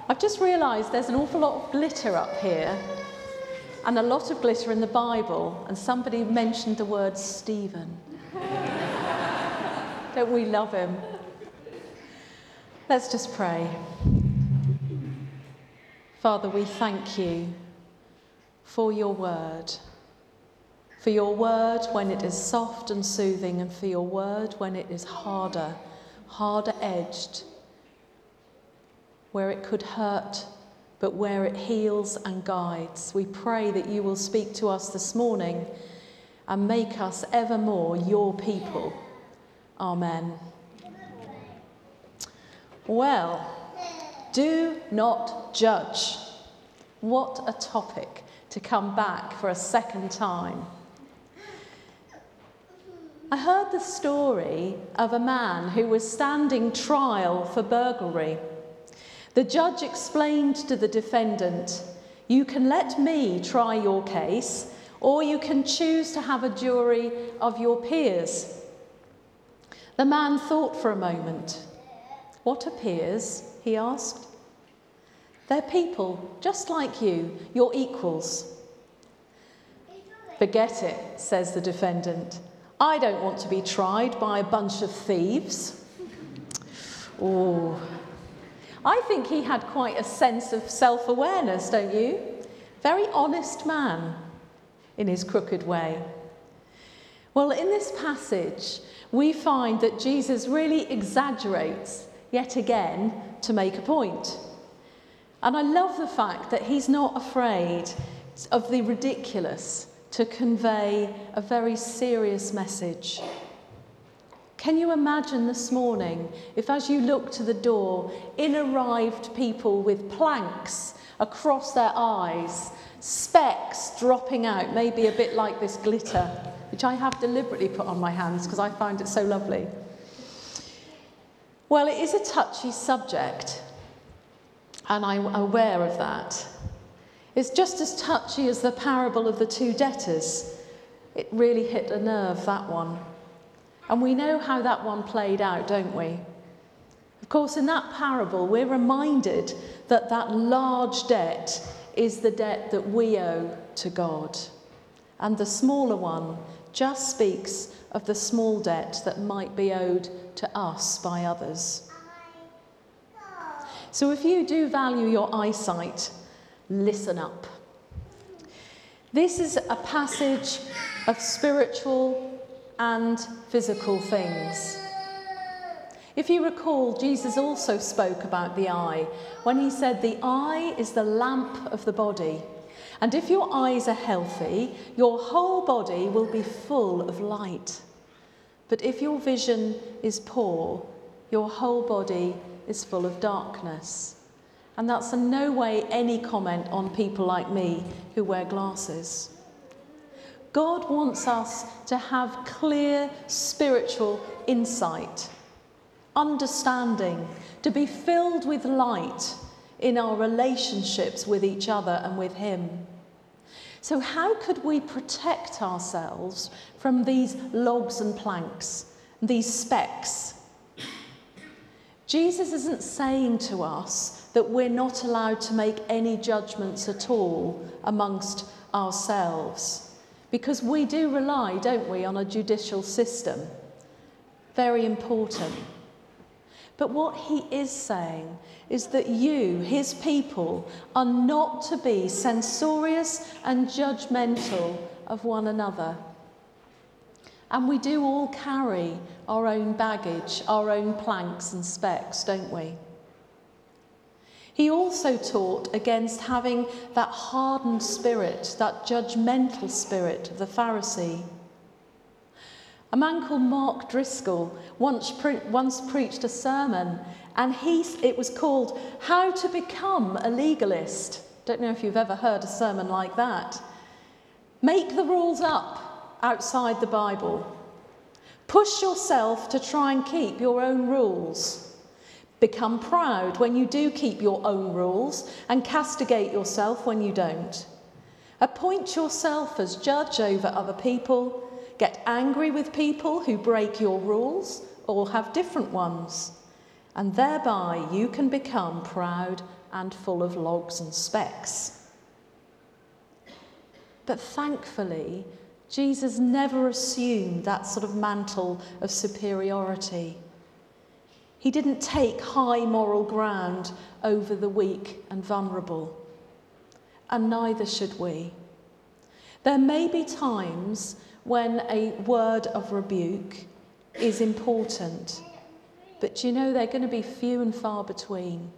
I've just realised there's an awful lot of glitter up here and a lot of glitter in the Bible, and somebody mentioned the word Stephen. Don't we love him? Let's just pray. Father, we thank you for your word when it is soft and soothing, and for your word when it is harder edged, where it could hurt, but where it heals and guides. We pray that you will speak to us this morning and make us evermore your people. Amen. Well, do not judge. What a topic to come back for a second time. I heard the story of a man who was standing trial for burglary. The judge explained to the defendant, "You can let me try your case, or you can choose to have a jury of your peers." The man thought for a moment. "What are peers?" he asked. "They're people just like you, you're equals." "Forget it," says the defendant. "I don't want to be tried by a bunch of thieves." Oh, I think he had quite a sense of self-awareness, don't you? Very honest man in his crooked way. Well, in this passage, we find that Jesus really exaggerates yet again to make a point. And I love the fact that he's not afraid of the ridiculous to convey a very serious message. Can you imagine this morning if, as you look to the door, in arrived people with planks across their eyes, specks dropping out, maybe a bit like this glitter, which I have deliberately put on my hands because I find it so lovely. Well, it is a touchy subject, and I'm aware of that. It's just as touchy as the parable of the two debtors. It really hit a nerve, that one. And we know how that one played out, don't we? Of course, in that parable, we're reminded that that large debt is the debt that we owe to God. And the smaller one just speaks of the small debt that might be owed to us by others. So if you do value your eyesight, listen up. This is a passage of spiritual and physical things. If you recall, Jesus also spoke about the eye when he said the eye is the lamp of the body. And if your eyes are healthy, your whole body will be full of light. But if your vision is poor, your whole body is full of darkness. And that's in no way any comment on people like me who wear glasses. God wants us to have clear spiritual insight, understanding, to be filled with light in our relationships with each other and with him. So how could we protect ourselves from these logs and planks, these specks? Jesus isn't saying to us that we're not allowed to make any judgments at all amongst ourselves, because we do rely, don't we, on a judicial system. Very important. But what he is saying is that you, his people, are not to be censorious and judgmental of one another. And we do all carry our own baggage, our own planks and specks, don't we? He also taught against having that hardened spirit, that judgmental spirit of the Pharisee. A man called Mark Driscoll once preached a sermon, and it was called How to Become a Legalist. Don't know if you've ever heard a sermon like that. Make the rules up outside the Bible. Push yourself to try and keep your own rules. Become proud when you do keep your own rules and castigate yourself when you don't. Appoint yourself as judge over other people. Get angry with people who break your rules or have different ones. And thereby you can become proud and full of logs and specks. But thankfully, Jesus never assumed that sort of mantle of superiority. He didn't take high moral ground over the weak and vulnerable. And neither should we. There may be times when a word of rebuke is important, but you know they're going to be few and far between.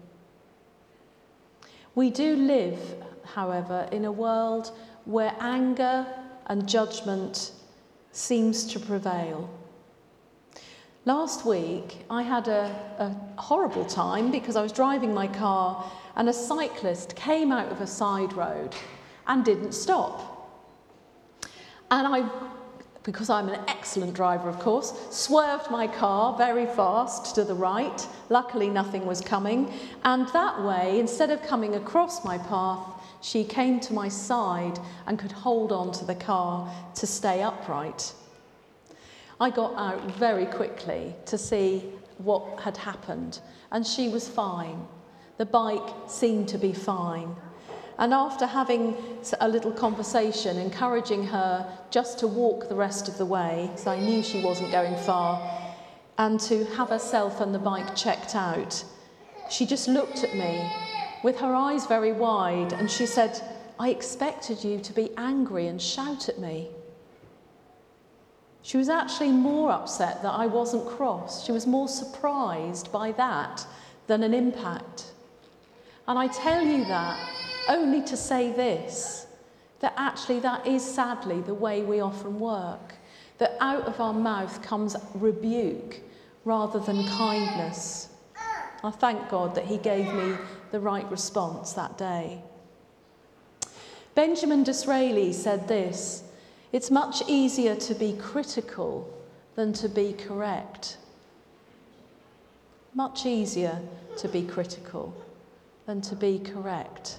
We do live, however, in a world where anger and judgment seems to prevail. Last week, I had a horrible time because I was driving my car and a cyclist came out of a side road and didn't stop. And because I'm an excellent driver, of course, swerved my car very fast to the right. Luckily, nothing was coming. And that way, instead of coming across my path, she came to my side and could hold on to the car to stay upright. I got out very quickly to see what had happened, and she was fine. The bike seemed to be fine. And after having a little conversation, encouraging her just to walk the rest of the way, because I knew she wasn't going far, and to have herself and the bike checked out, she just looked at me with her eyes very wide, and she said, "I expected you to be angry and shout at me." She was actually more upset that I wasn't cross. She was more surprised by that than an impact. And I tell you that only to say this, that actually that is sadly the way we often work, that out of our mouth comes rebuke rather than kindness. I thank God that he gave me the right response that day. Benjamin Disraeli said this: "It's much easier to be critical than to be correct." Much easier to be critical than to be correct.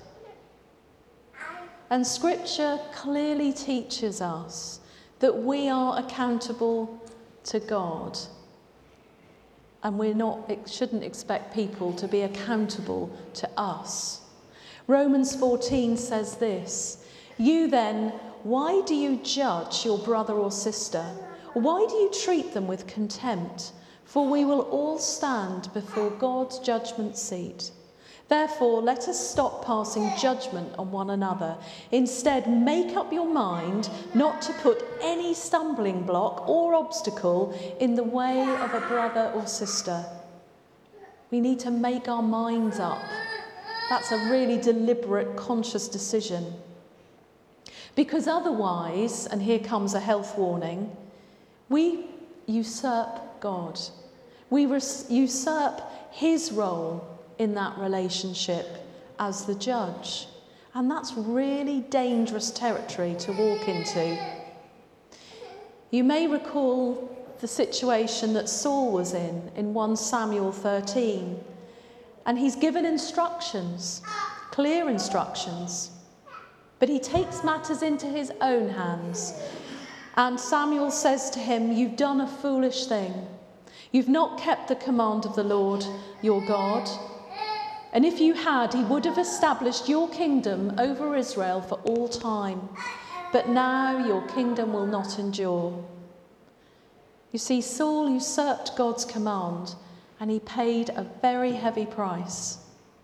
And Scripture clearly teaches us that we are accountable to God. And shouldn't expect people to be accountable to us. Romans 14 says this: "You then, why do you judge your brother or sister? Why do you treat them with contempt? For we will all stand before God's judgment seat. Therefore, let us stop passing judgment on one another. Instead, make up your mind not to put any stumbling block or obstacle in the way of a brother or sister." We need to make our minds up. That's a really deliberate, conscious decision. Because otherwise, and here comes a health warning, we usurp God. We usurp his role in that relationship as the judge. And that's really dangerous territory to walk into. You may recall the situation that Saul was in 1 Samuel 13. And he's given instructions, clear instructions. But he takes matters into his own hands. And Samuel says to him, "You've done a foolish thing. You've not kept the command of the Lord your God. And if you had, he would have established your kingdom over Israel for all time. But now your kingdom will not endure." You see, Saul usurped God's command, and he paid a very heavy price.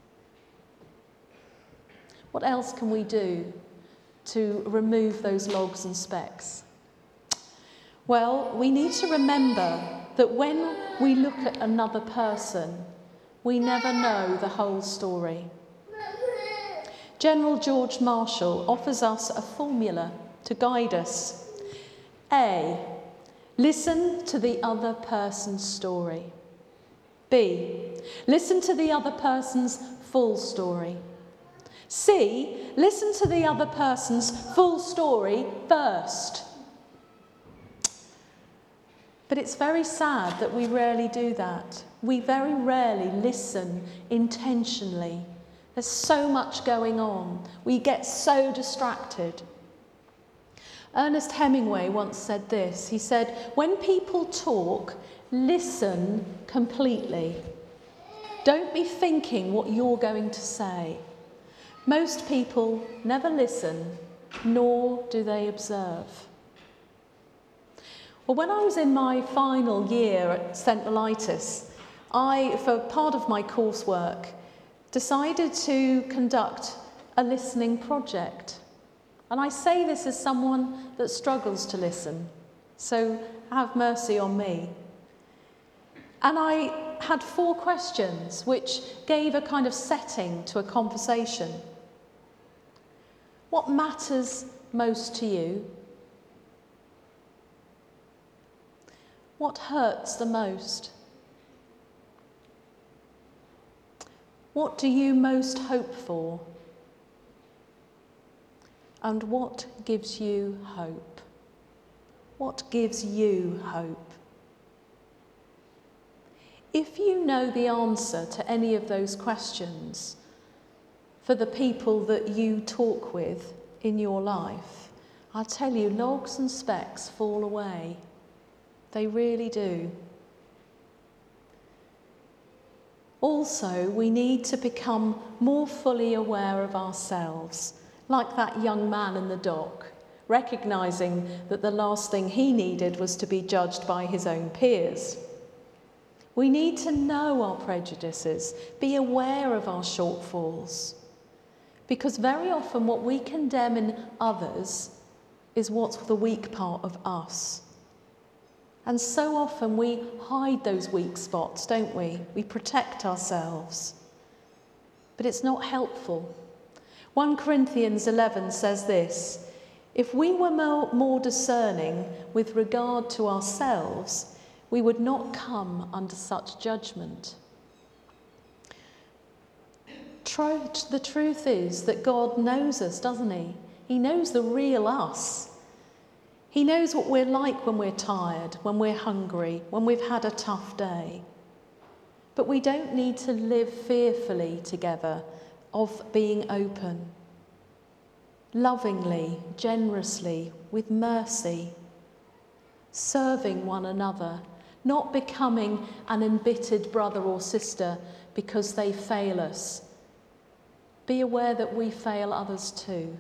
What else can we do to remove those logs and specks? Well, we need to remember that when we look at another person, we never know the whole story. General George Marshall offers us a formula to guide us. A, listen to the other person's story. B, listen to the other person's full story. C, listen to the other person's full story first. But it's very sad that we rarely do that. We very rarely listen intentionally. There's so much going on. We get so distracted. Ernest Hemingway once said this. He said, "When people talk, listen completely. Don't be thinking what you're going to say. Most people never listen, nor do they observe. Well, when I was in my final year at St Mellitus, I, for part of my coursework, decided to conduct a listening project. And I say this as someone that struggles to listen, so have mercy on me. And I had 4 questions which gave a kind of setting to a conversation. What matters most to you? What hurts the most? What do you most hope for? And what gives you hope? What gives you hope? If you know the answer to any of those questions for the people that you talk with in your life, I'll tell you, logs and specks fall away. They really do. Also, we need to become more fully aware of ourselves, like that young man in the dock, recognising that the last thing he needed was to be judged by his own peers. We need to know our prejudices, be aware of our shortfalls, because very often what we condemn in others is what's the weak part of us. And so often we hide those weak spots, don't we? We protect ourselves. But it's not helpful. 1 Corinthians 11 says this: if we were more discerning with regard to ourselves, we would not come under such judgment. The truth is that God knows us, doesn't he? He knows the real us. He knows what we're like when we're tired, when we're hungry, when we've had a tough day. But we don't need to live fearfully together of being open, lovingly, generously, with mercy, serving one another, not becoming an embittered brother or sister because they fail us. Be aware that we fail others too.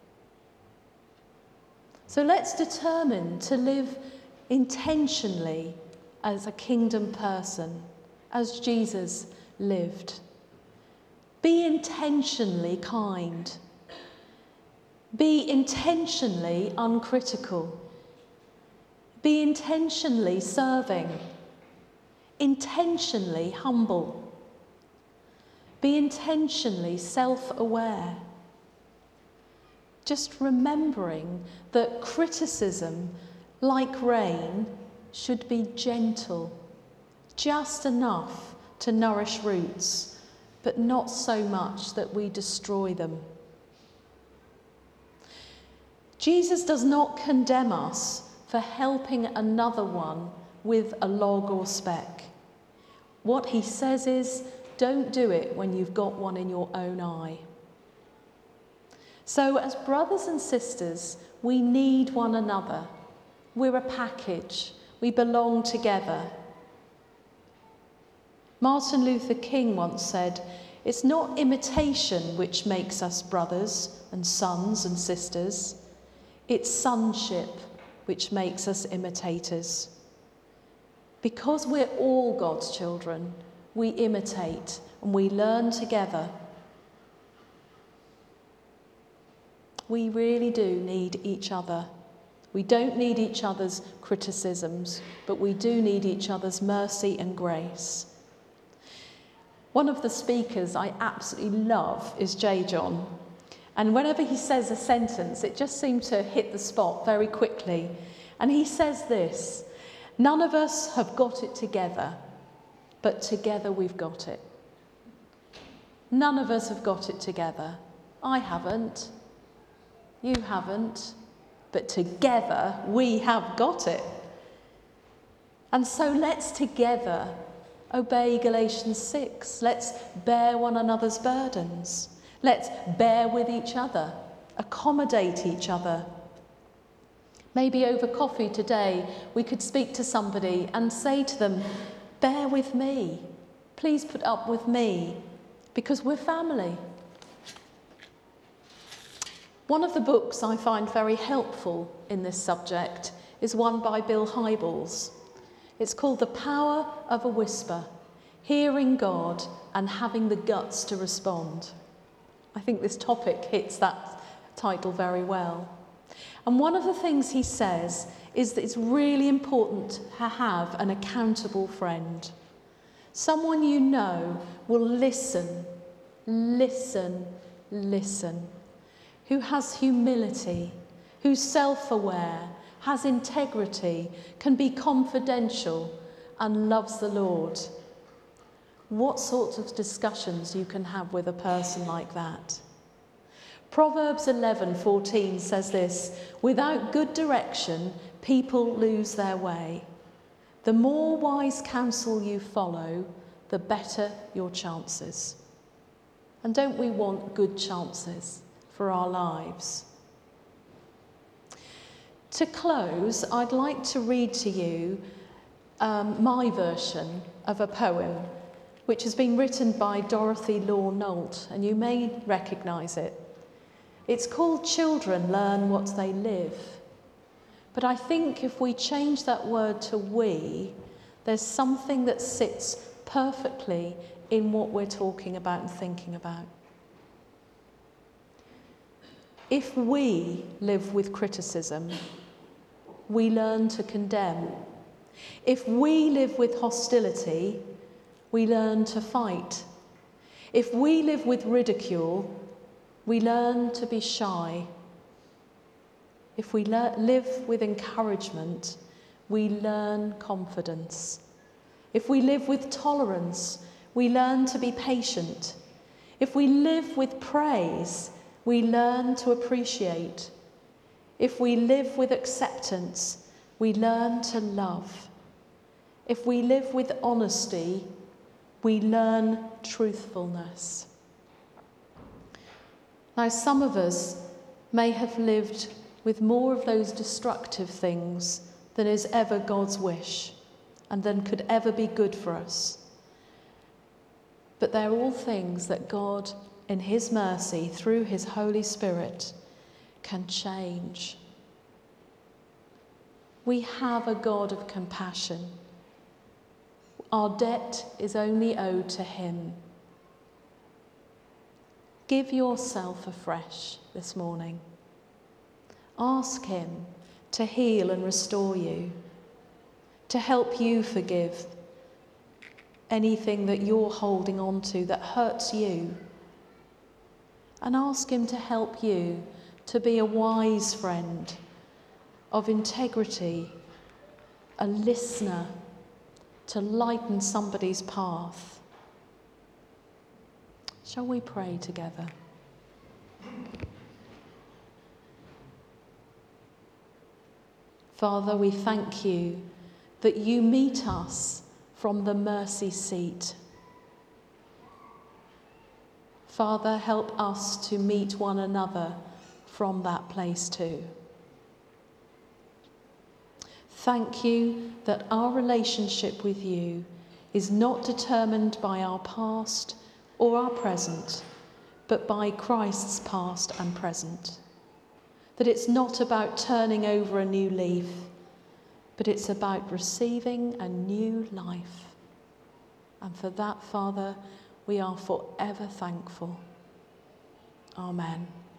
So let's determine to live intentionally as a kingdom person, as Jesus lived. Be intentionally kind. Be intentionally uncritical. Be intentionally serving. Intentionally humble. Be intentionally self-aware. Just remembering that criticism, like rain, should be gentle, just enough to nourish roots, but not so much that we destroy them. Jesus does not condemn us for helping another one with a log or speck. What he says is, don't do it when you've got one in your own eye. So as brothers and sisters, we need one another. We're a package. We belong together. Martin Luther King once said, it's not imitation which makes us brothers and sons and sisters. It's sonship which makes us imitators. Because we're all God's children, we imitate and we learn together. We really do need each other. We don't need each other's criticisms, but we do need each other's mercy and grace. One of the speakers I absolutely love is J. John. And whenever he says a sentence, it just seems to hit the spot very quickly. And he says this: none of us have got it together, but together we've got it. None of us have got it together. I haven't. You haven't. But together we have got it. And so let's together obey Galatians 6. Let's bear one another's burdens. Let's bear with each other, accommodate each other. Maybe over coffee today we could speak to somebody and say to them, bear with me. Please put up with me, because we're family. One of the books I find very helpful in this subject is one by Bill Hybels. It's called The Power of a Whisper, Hearing God and Having the Guts to Respond. I think this topic hits that title very well. And one of the things he says is that it's really important to have an accountable friend. Someone you know will listen, who has humility, who's self-aware, has integrity, can be confidential and loves the Lord. What sorts of discussions you can have with a person like that? Proverbs 11:14 says this: without good direction, people lose their way. The more wise counsel you follow, the better your chances. And don't we want good chances for our lives? To close, I'd like to read to you my version of a poem, which has been written by Dorothy Law Nolt, and you may recognise it. It's called Children Learn What They Live. But I think if we change that word to we, there's something that sits perfectly in what we're talking about and thinking about. If we live with criticism, we learn to condemn. If we live with hostility, we learn to fight. If we live with ridicule, we learn to be shy. If we live with encouragement, we learn confidence. If we live with tolerance, we learn to be patient. If we live with praise, we learn to appreciate. If we live with acceptance, we learn to love. If we live with honesty, we learn truthfulness. Now, some of us may have lived with more of those destructive things than is ever God's wish and than could ever be good for us. But they're all things that God, in his mercy, through his Holy Spirit, can change. We have a God of compassion. Our debt is only owed to him. Give yourself afresh this morning. Ask him to heal and restore you, to help you forgive anything that you're holding on to that hurts you. And ask him to help you to be a wise friend, of integrity, a listener, to lighten somebody's path. Shall we pray together? Father, we thank you that you meet us from the mercy seat. Father, help us to meet one another from that place too. Thank you that our relationship with you is not determined by our past or our present, but by Christ's past and present. That it's not about turning over a new leaf, but it's about receiving a new life. And for that, Father, we are forever thankful. Amen.